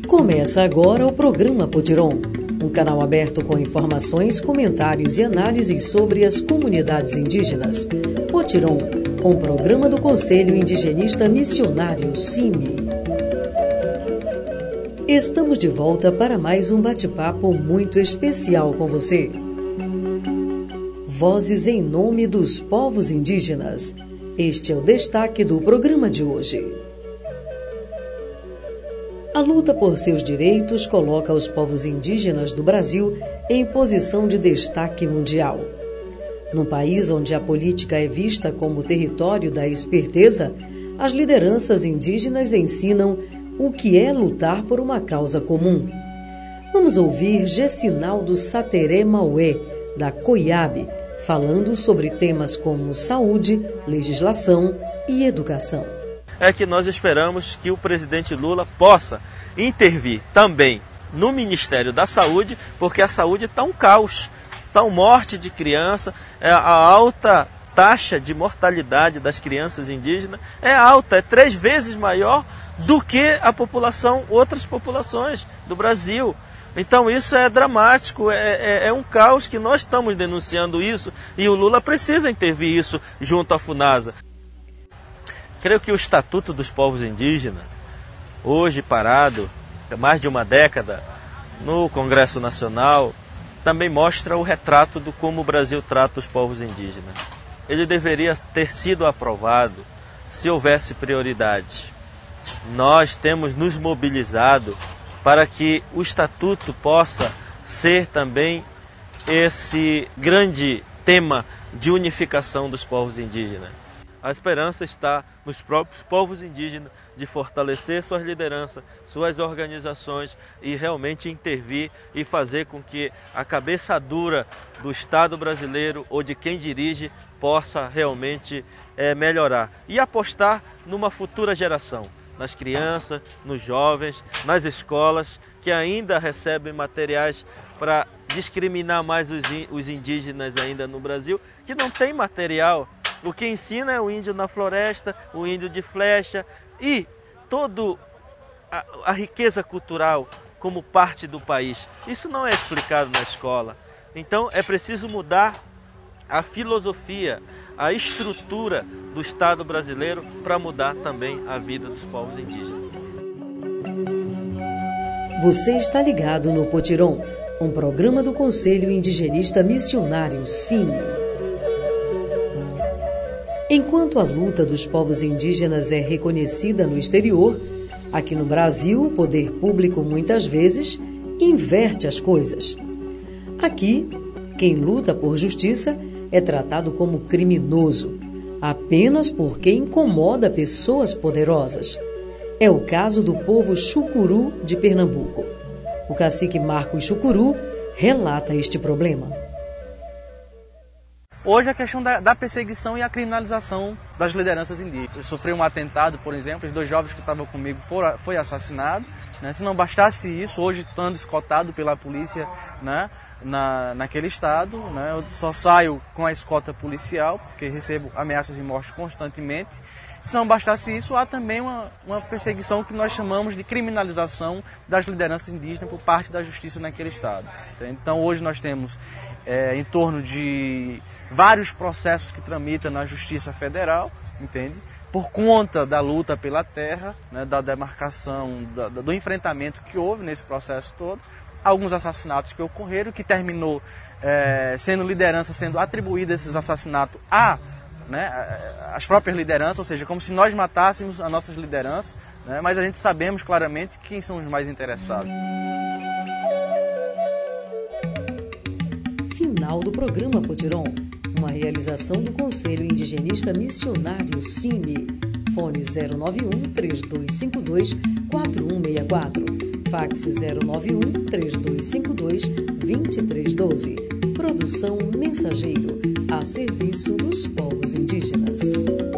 Começa agora o programa Potiron, um canal aberto com informações, comentários e análises sobre as comunidades indígenas. Potiron, um programa do Conselho Indigenista Missionário, CIMI. Estamos de volta para mais um bate-papo muito especial com você. Vozes em nome dos povos indígenas. Este é o destaque do programa de hoje. A luta por seus direitos coloca os povos indígenas do Brasil em posição de destaque mundial. Num país onde a política é vista como território da esperteza, as lideranças indígenas ensinam o que é lutar por uma causa comum. Vamos ouvir Gessinaldo Sateré Maué, da COIAB, falando sobre temas como saúde, legislação e educação. É que nós esperamos que o presidente Lula possa intervir também no Ministério da Saúde, porque a saúde está um caos. São morte de criança, a alta taxa de mortalidade das crianças indígenas é alta, é 3 vezes maior do que a população, outras populações do Brasil. Então isso é dramático, é um caos que nós estamos denunciando isso e o Lula precisa intervir isso junto à FUNASA. Creio que o Estatuto dos Povos Indígenas, hoje parado, há mais de uma década, no Congresso Nacional, também mostra o retrato de como o Brasil trata os povos indígenas. Ele deveria ter sido aprovado se houvesse prioridade. Nós temos nos mobilizado para que o Estatuto possa ser também esse grande tema de unificação dos povos indígenas. A esperança está nos próprios povos indígenas de fortalecer suas lideranças, suas organizações e realmente intervir e fazer com que a cabeça dura do Estado brasileiro ou de quem dirige possa realmente melhorar e apostar numa futura geração, nas crianças, nos jovens, nas escolas que ainda recebem materiais para discriminar mais os indígenas ainda no Brasil, que não tem material. O que ensina é o índio na floresta, o índio de flecha e toda a riqueza cultural como parte do país. Isso não é explicado na escola. Então é preciso mudar a filosofia, a estrutura do Estado brasileiro para mudar também a vida dos povos indígenas. Você está ligado no Potiron, um programa do Conselho Indigenista Missionário, CIMI. Enquanto a luta dos povos indígenas é reconhecida no exterior, aqui no Brasil o poder público muitas vezes inverte as coisas. Aqui, quem luta por justiça é tratado como criminoso, apenas porque incomoda pessoas poderosas. É o caso do povo Chucuru de Pernambuco. O cacique Marcos Chucuru relata este problema. Hoje a questão da perseguição e a criminalização das lideranças indígenas. Eu sofri um atentado, por exemplo, os 2 jovens que estavam comigo foi assassinado. Né? Se não bastasse isso, hoje estando escoltado pela polícia, né, naquele estado, né, eu só saio com a escolta policial, porque recebo ameaças de morte constantemente. Se não bastasse isso, há também uma perseguição que nós chamamos de criminalização das lideranças indígenas por parte da justiça naquele estado. Então hoje nós temos em torno de vários processos que tramitam na Justiça Federal, entende? Por conta da luta pela terra, né, da demarcação, do enfrentamento que houve nesse processo todo, alguns assassinatos que ocorreram, que terminou sendo liderança, sendo atribuída esses assassinatos as próprias lideranças, ou seja, como se nós matássemos as nossas lideranças, né, mas a gente sabemos claramente quem são os mais interessados. Final do programa Potiron, uma realização do Conselho Indigenista Missionário, CIMI. Fone 091-3252-4164. Fax 091-3252-2312. Produção Mensageiro, a serviço dos povos indígenas.